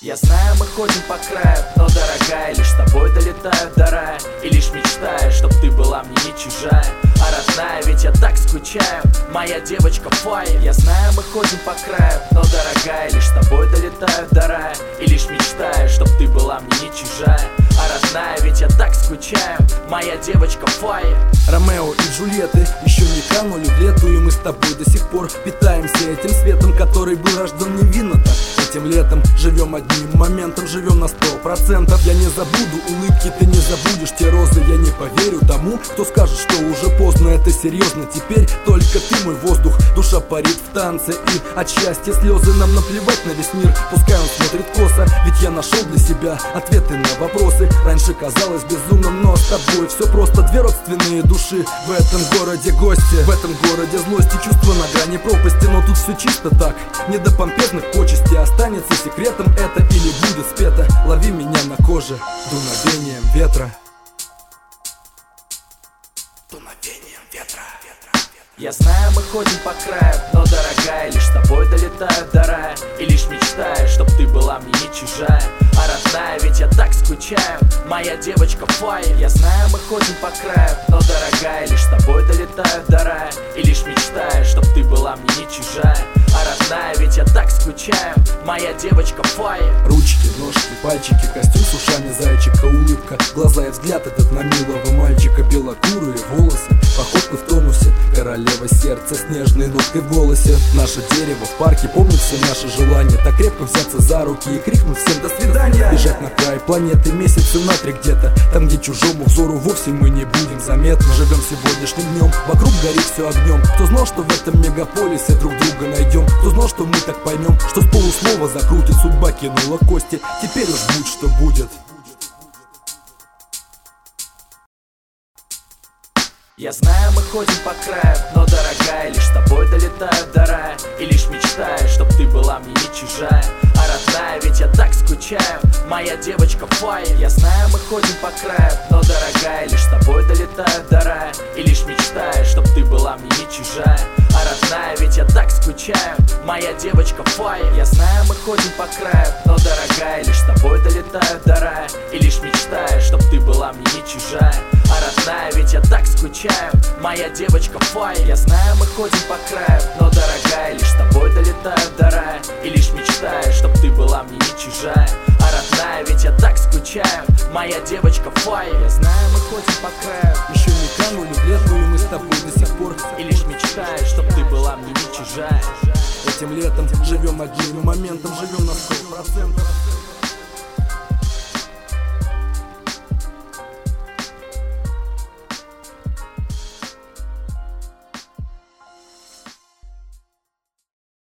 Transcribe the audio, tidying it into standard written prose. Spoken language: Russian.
Я знаю, мы ходим по краю, но, дорогая, лишь с тобой долетаю до рая. И лишь мечтаю, чтоб ты была мне не чужая, а родная, ведь я так скучаю, моя девочка Фая. Я знаю, мы ходим по краю, но, дорогая, лишь с тобой долетаю до рая. И лишь мечтаю, чтоб ты была мне не чужая, а родная, ведь я так скучаю, моя девочка Фая. Ромео и Джульетты еще не канули в лету, и мы с тобой до сих пор питаемся этим светом, который был рожден невинно так. Этим летом живем одним моментом, живем на 100%. Я не забуду улыбки, ты не забудешь те розы. Я не поверю тому, кто скажет, что уже поздно. Это серьезно, теперь только ты мой воздух. Душа парит в танце, и от счастья слезы. Нам наплевать на весь мир, пускай он смотрит косо. Ведь я нашел для себя ответы на вопросы. Раньше казалось безумным, но с тобой все просто. Две родственные души в этом городе гости. В этом городе злости, чувства на грани пропасти. Но тут все чисто так, не до помпезных почестей. Останется секретом это или будет спето. Лови меня на коже дуновением ветра. Дуновением ветра. Я знаю, мы ходим по краю, но, дорогая, лишь с тобой долетаю до рая. И лишь мечтаю, чтоб ты была мне не чужая, а родная, ведь я так скучаю, моя девочка Фая. Я знаю, мы ходим по краю, но, дорогая, лишь с тобой долетаю до рая. И лишь мечтаю, чтоб ты была мне не чужая, а родная, ведь я так скучаю, моя девочка Фая. Ручки, ножки, пальчики, костюм с ушами зайчика, улыбка, глаза и взгляд этот на милого мальчика. Белокурые волосы, походка в тонусе, королева сердца с нежной ноткой в голосе. Наше дерево в парке, помнит все наши желания. Так крепко взяться за руки и крикнуть всем до свидания. Бежать на край планеты, месяцы на 3 где-то, там, где чужому взору вовсе мы не будем заметны. Живем сегодняшним днем, вокруг горит все огнем. Кто знал, что в этом мегаполисе друг друга найдем? Кто знал, что мы так поймем, что с полуслова закрутит судьба, кинула кости. Теперь уж будь что будет. Я знаю, мы ходим по краю, но, дорогая, лишь с тобой долетаю до рая. И лишь мечтаю, чтоб ты была мне не чужая, а родная, ведь я так скучаю, моя девочка Фая. Я знаю, мы ходим по краю, но, дорогая, лишь с тобой долетаю до рая. И лишь мечтаю, чтоб ты была мне не чужая, а родная, ведь я так скучаю, моя девочка Фая. Я знаю, мы ходим по краю, но, дорогая, лишь с тобой долетаю до рая. И лишь мечтаю, чтоб ты была мне не чужая, а родная, ведь я так скучаю, моя девочка Фая. Я знаю, мы ходим по краю, но, дорогая, лишь с тобой долетаю до рая. И лишь мечтаю, чтоб ты была мне не чужая, а родная, ведь я так скучаю, моя девочка Фая. Я знаю, мы ходим по краю, еще не канули в лету, и мы с тобой до сих пор. и лишь мечтаю, чтоб ты была мне не чужая. Этим летом живем одним моментом, живем на 100%.